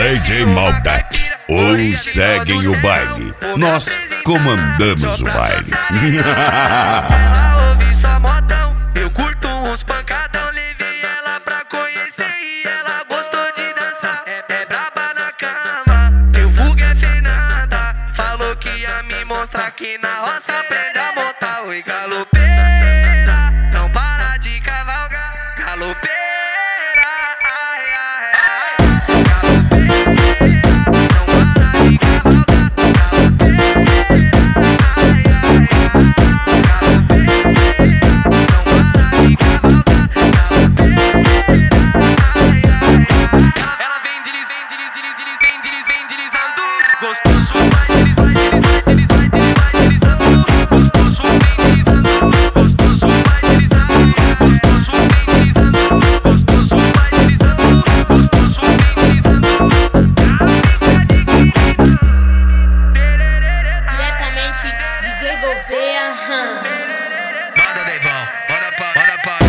DJ Malbec. Uns seguem o baile, nós comandamos o baile. Ela ouve só modão, eu curto uns pancadão. Levei ela pra conhecer e ela gostou de dançar. É braba na cama, teu vulgo é Fernanda. Falou que ia me mostrar que na roça aprende a botar. Oi, galopeira, não para de cavalgar. Galopeira. DJ Gouveia, Manda, Deivão, manda pra ela.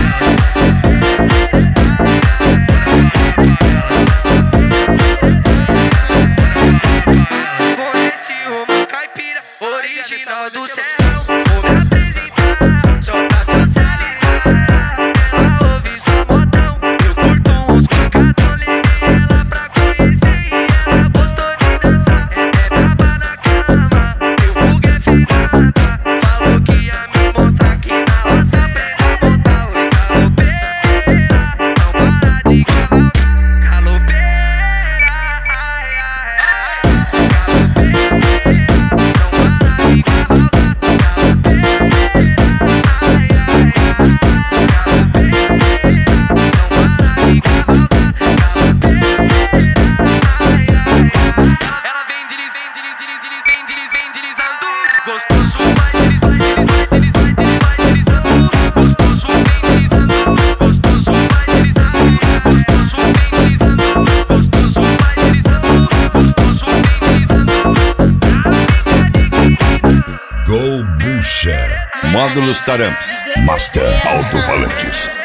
Conheci uma caipira original do serrão. Vou me apresentar só pra socializar. Ela ouve só modão, eu curto uns pancadão. Levei ela pra conhecer e ela gostou de dançar. É braba na cama, teu vulgo é Fernanda. Falou que ia me mostrar que na roça aprende a botar. Oi, galopeira, não para de cavalgar. Galopeira, ai, ai, ai. Ela vem deslizando, gostoso vai deslizando, gostoso vem deslizando, gostoso vai deslizando, gostoso vem deslizando, gostoso vai deslizando, gostoso vem deslizando. Go Bucha. Módulos Taramps. Master Alto-Falantes.